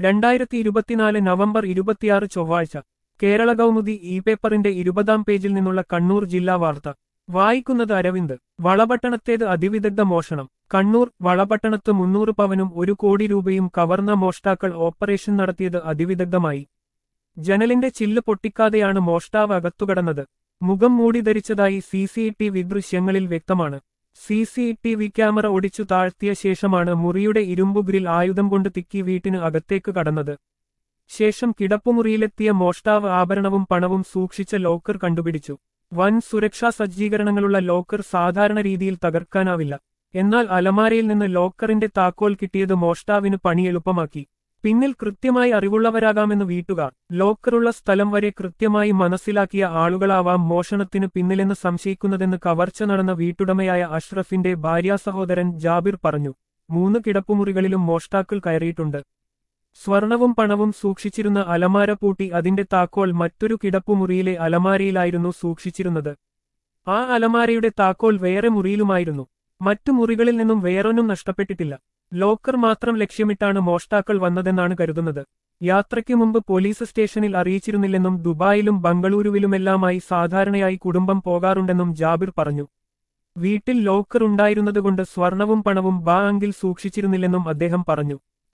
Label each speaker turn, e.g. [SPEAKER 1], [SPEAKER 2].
[SPEAKER 1] 2024 November 26 ചൊവ്വാഴ്ച Kerala Kaumudi E പേപ്പറിന്റെ 20-ാം പേജിൽ നിന്നുള്ള കണ്ണൂർ ജില്ലാ വാർത്ത വായിക്കുന്നത് അരവിന്ദ്. വളപട്ടണത്തേത് അതിവിദഗ്ധ മോഷണം. കണ്ണൂർ. വളപട്ടണത്ത് 300 പവനും 1 കോടി രൂപയും കവർന്ന മോഷ്ടാക്കൾ ഓപ്പറേഷൻ നടത്തിയത് അതിവിദഗ്ധമായി. ജനലിന്റെ ചില്ല് പൊട്ടിക്കാതെയാണ് മോഷ്ടാവ് അകത്തുകടന്നത്. മുഖം മൂടി ധരിച്ചതായി CCTV ദൃശ്യങ്ങളിൽ വ്യക്തമാണ്. CCTV ക്യാമറ ഒടിച്ചു താഴ്ത്തിയ ശേഷമാണ് മുറിയുടെ ഇരുമ്പു ഗ്രിൽ ആയുധം കൊണ്ട് തിക്കി വീട്ടിന് അകത്തേക്ക് കടന്നത്. ശേഷം കിടപ്പുമുറിയിലെത്തിയ മോഷ്ടാവ് ആഭരണവും പണവും സൂക്ഷിച്ച ലോക്കർ കണ്ടുപിടിച്ചു. വൻ സുരക്ഷാ സജ്ജീകരണങ്ങളുള്ള ലോക്കർ സാധാരണ രീതിയിൽ തകർക്കാനാവില്ല. എന്നാൽ അലമാരയിൽ നിന്ന് ലോക്കറിന്റെ താക്കോൽ കിട്ടിയത് മോഷ്ടാവിന് പണി എളുപ്പമാക്കി. പിന്നിൽ കൃത്യമായി അറിവുള്ളവരാകാമെന്ന് വീട്ടുകാർ. ലോക്കറുള്ള സ്ഥലം വരെ കൃത്യമായി മനസ്സിലാക്കിയ ആളുകളാവാം മോഷണത്തിന് പിന്നിലെന്ന് സംശയിക്കുന്നതെന്ന് കവർച്ച നടന്ന വീട്ടുടമയായ അഷ്റഫിന്റെ ഭാര്യാസഹോദരൻ ജാബിർ പറഞ്ഞു. 3 കിടപ്പുമുറികളിലും മോഷ്ടാക്കൾ കയറിയിട്ടുണ്ട്. സ്വർണവും പണവും സൂക്ഷിച്ചിരുന്ന അലമാര പൂട്ടി അതിന്റെ താക്കോൽ മറ്റൊരു കിടപ്പുമുറിയിലെ അലമാരയിലായിരുന്നു സൂക്ഷിച്ചിരുന്നത്. ആ അലമാരയുടെ താക്കോൽ വേറെ മുറിയിലുമായിരുന്നു. മറ്റു മുറികളിൽ നിന്നും വേറൊന്നും നഷ്ടപ്പെട്ടിട്ടില്ല. ലോക്കർ മാത്രം ലക്ഷ്യമിട്ടാണ് മോഷ്ടാക്കൾ വന്നതെന്നാണ് കരുതുന്നത്. യാത്രയ്ക്ക് മുമ്പ് പോലീസ് സ്റ്റേഷനിൽ അറിയിച്ചിരുന്നില്ലെന്നും ദുബായിലും ബംഗളൂരുവിലുമെല്ലാമായി സാധാരണയായി കുടുംബം പോകാറുണ്ടെന്നും ജാബിർ പറഞ്ഞു. വീട്ടിൽ ലോക്കർ ഉണ്ടായിരുന്നതുകൊണ്ട് സ്വർണവും പണവും ബാങ്കിൽ സൂക്ഷിച്ചിരുന്നില്ലെന്നും അദ്ദേഹം പറഞ്ഞു.